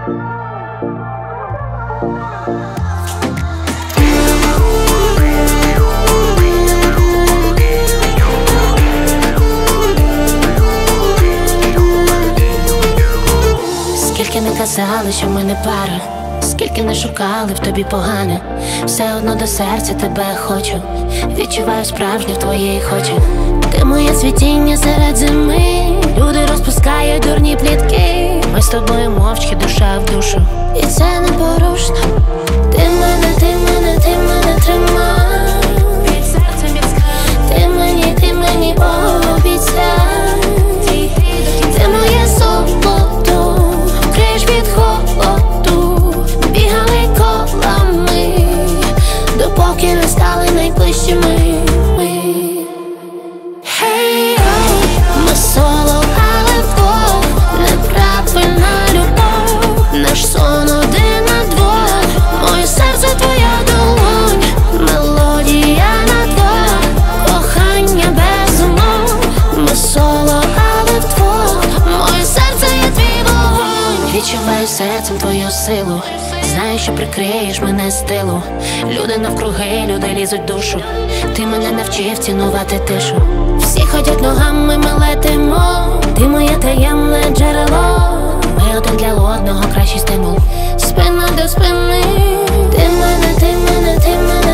Скільки не казали, що ми не пара, скільки не шукали в тобі погане, все одно до серця тебе хочу, відчуваю справжнє в твоїх очах. Ти моє цвітіння серед зими, люди розпускають дурні плітки, ми з тобою мовчки, душа в душу, і це непорушно. Ти мене тримай, під серцем яскравим. Ти мені обіцяй, ти моє золото, криш від холоду, бігали колами, допоки не стали найближчими. Hey, ми соло, але вдвох, неправильна любов, наш сон один на двох, моє серце твоя долонь, мелодія на двох, кохання без умов. Ми соло, але вдвох, моє серце є твій вогонь. Відчуваю серцем твою силу, знаю, що прикриєш мене з тилу. Люди навкруги, люди лізуть в душу, ти мене навчив цінувати тишу. Всі ходять ногами, ми летимо, ти моє таємне джерело, ми один для одного кращий стимул, спина до спини. Ти мене